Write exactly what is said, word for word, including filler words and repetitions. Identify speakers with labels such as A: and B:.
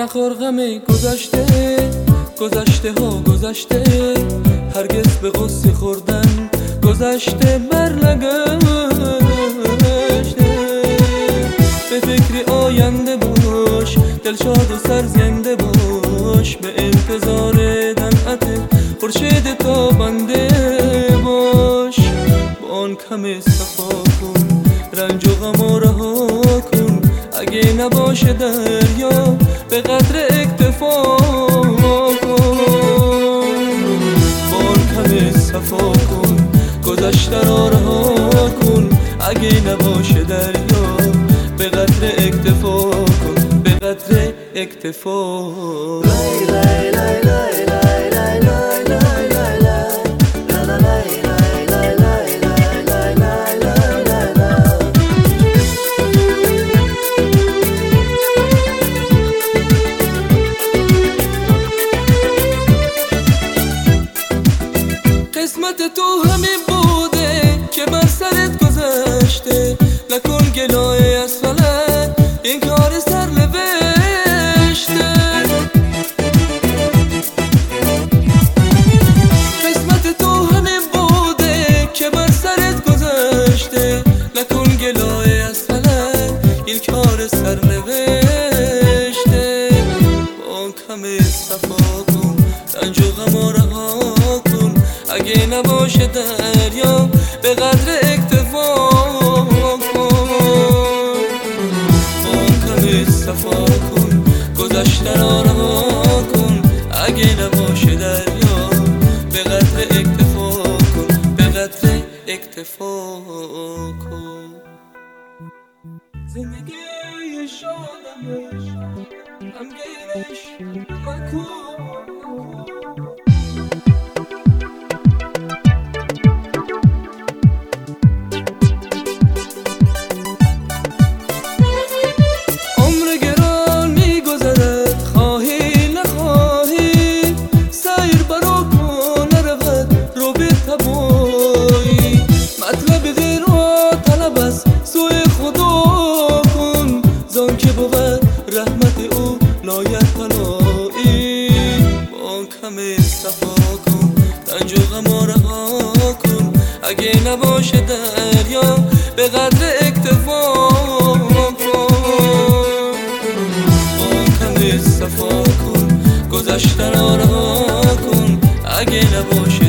A: نخور غم گذشته، گذشته ها گذشته، هرگز به غصه خوردن گذشته بر نگشته. به فکر آینده باش، دلشاد و سرزنده باش، به انتظار دمعت خورشید تابنده باش. با آن کم صفا کن، رنج و غم رها کن، اگه نباشه دریا به قدر اکتفا کن. با آن کم صفا کن، گذشته را رها کن، اگه نباشه دریا به قدر اکتفا کن، به قدر اکتفا. لای لای لای لای لای لای لای لای لای لای قسمت تو همین بوده که بر سرت گذشته، نکن گلای از فلک، این کار سر نوشته. قسمت تو همین بوده که بر سرت گذشته، نکن گلای از فلک، این کار سر نوشته. با آن کم صفا کن، رنج و غم رها کن، اگه نباشه دریا به قدر اکتفا کن. با کم صفا کن، گذشته را رها کن، اگه نباشه دریا به قدر اکتفا کن، به قدر اکتفا کن. زندگی شادمش غمگینش مکن. زان که بود رحمت او ناید پناهی. با آن کم صفا کن، رنج و غم رها کن، اگه نباشه دریا به قدر اکتفا کن. با آن کم صفا کن، گذشته را رها کن، اگه نباشه